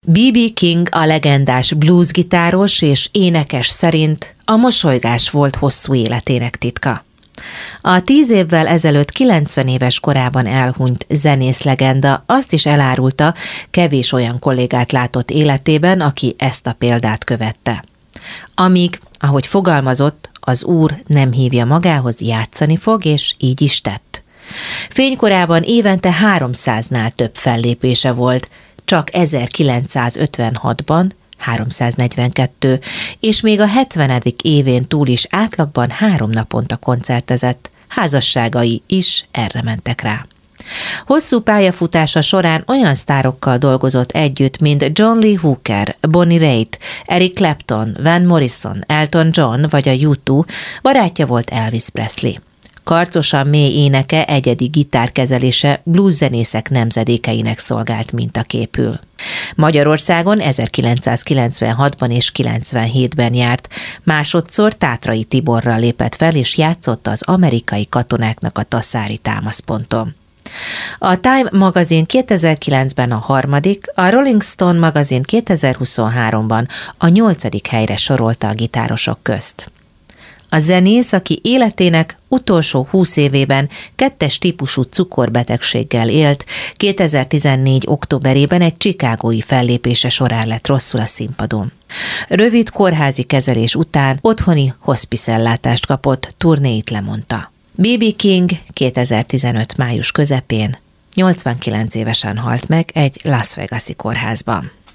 B.B. King, a legendás bluesgitáros és énekes szerint a mosolygás volt hosszú életének titka. A 10 évvel ezelőtt 90 éves korában elhunyt zenész legenda azt is elárulta, kevés olyan kollégát látott életében, aki ezt a példát követte. Amíg, ahogy fogalmazott, az úr nem hívja magához, játszani fog, és így is tett. Fénykorában évente 300-nál több fellépése volt, csak 1956-ban 342, és még a 70. évén túl is átlagban 3 naponta koncertezett, házasságai is erre mentek rá. Hosszú pályafutása során olyan sztárokkal dolgozott együtt, mint John Lee Hooker, Bonnie Raitt, Eric Clapton, Van Morrison, Elton John vagy a U2, barátja volt Elvis Presley. Karcosan mély éneke, egyedi gitárkezelése blueszenészek nemzedékeinek szolgált mintaképül. Magyarországon 1996-ban és 97-ben járt, másodszor Tátrai Tiborral lépett fel és játszott az amerikai katonáknak a tasszári támaszponton. A Time magazin 2009-ben a 3., a Rolling Stone magazin 2023-ban a 8. helyre sorolta a gitárosok közt. A zenész, aki életének utolsó 20 évében 2-es típusú cukorbetegséggel élt, 2014. októberében egy chicagói fellépése során lett rosszul a színpadon. Rövid kórházi kezelés után otthoni hospice-ellátást kapott, turnéit lemondta. B.B. King 2015. május közepén 89 évesen halt meg egy Las Vegas-i kórházban.